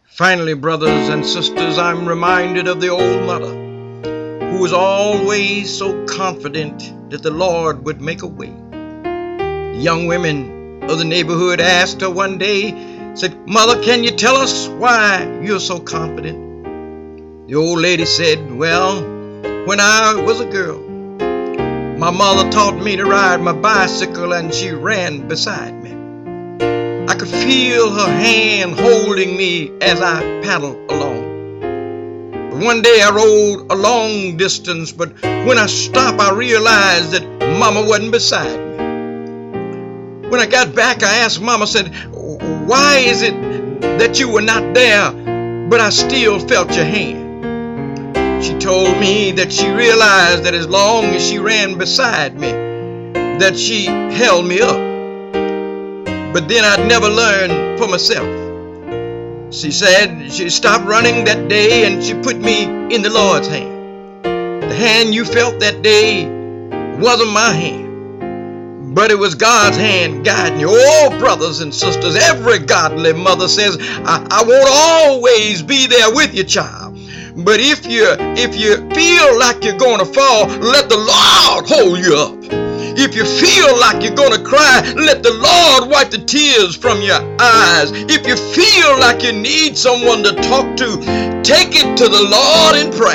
Finally, brothers and sisters, I'm reminded of the old mother who was always so confident that the Lord would make a way. The young women of the neighborhood asked her one day, said, "Mother, can you tell us why you're so confident?" The old lady said, "Well, when I was a girl, my mother taught me to ride my bicycle and she ran beside me. I could feel her hand holding me as I paddled along. But one day I rode a long distance, but when I stopped I realized that Mama wasn't beside me. When I got back I asked Mama, said, "Why is it that you were not there, but I still felt your hand?" She told me that she realized that as long as she ran beside me, that she held me up. But then I'd never learn for myself. She said she stopped running that day and she put me in the Lord's hand. The hand you felt that day wasn't my hand, but it was God's hand guiding you. Oh, brothers and sisters, every godly mother says, I won't always be there with you, child. But if you feel like you're going to fall, let the Lord hold you up. If you feel like you're going to cry, let the Lord wipe the tears from your eyes. If you feel like you need someone to talk to, take it to the Lord in prayer.